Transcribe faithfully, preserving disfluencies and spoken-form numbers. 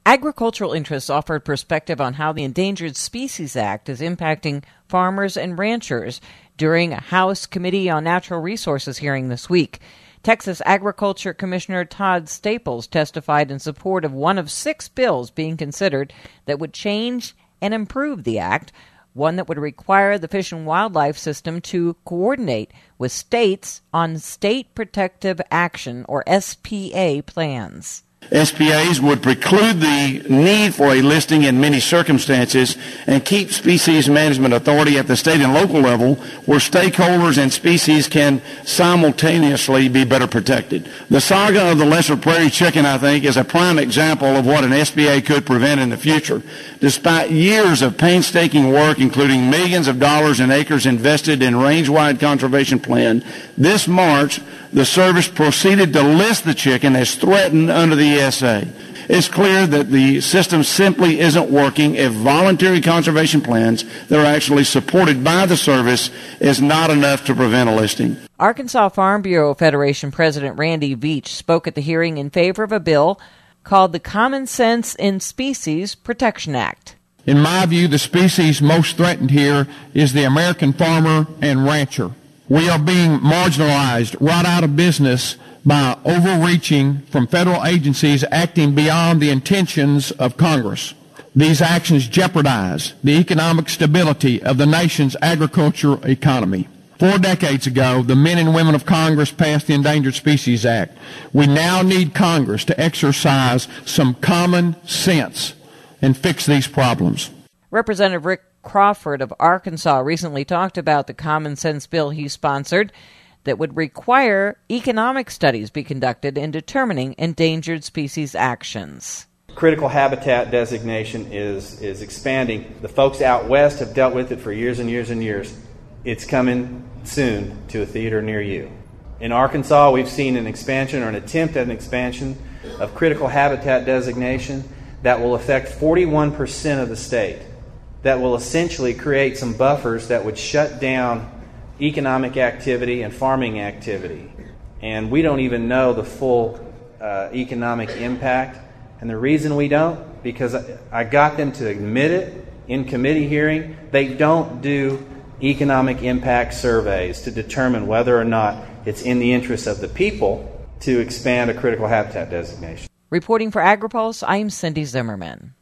Agricultural interests offered perspective on how the Endangered Species Act is impacting farmers and ranchers during a House Committee on Natural Resources hearing this week. Texas Agriculture Commissioner Todd Staples testified in support of one of six bills being considered that would change and improve the act, one that would require the Fish and Wildlife System to coordinate with states on State Protective Action, or S P A, plans. S P As would preclude the need for a listing in many circumstances and keep species management authority at the state and local level where stakeholders and species can simultaneously be better protected. The saga of the lesser prairie chicken, I think, is a prime example of what an S P A could prevent in the future. Despite years of painstaking work, including millions of dollars and acres invested in range-wide conservation plan, this March, the service proceeded to list the chicken as threatened under the E S A. It's clear that the system simply isn't working if voluntary conservation plans that are actually supported by the service is not enough to prevent a listing. Arkansas Farm Bureau Federation President Randy Veach spoke at the hearing in favor of a bill called the Common Sense in Species Protection Act. In my view, the species most threatened here is the American farmer and rancher. We are being marginalized, right out of business, by overreaching from federal agencies acting beyond the intentions of Congress. These actions jeopardize the economic stability of the nation's agricultural economy. Four decades ago, the men and women of Congress passed the Endangered Species Act. We now need Congress to exercise some common sense and fix these problems. Representative Rick Crawford of Arkansas recently talked about the common sense bill he sponsored that would require economic studies be conducted in determining endangered species actions. Critical habitat designation is, is expanding. The folks out west have dealt with it for years and years and years. It's coming soon to a theater near you. In Arkansas, we've seen an expansion or an attempt at an expansion of critical habitat designation that will affect forty-one percent of the state. That will essentially create some buffers that would shut down economic activity and farming activity. And we don't even know the full uh, economic impact. And the reason we don't, because I, I got them to admit it in committee hearing, they don't do economic impact surveys to determine whether or not it's in the interest of the people to expand a critical habitat designation. Reporting for AgriPulse, I'm Cindy Zimmerman.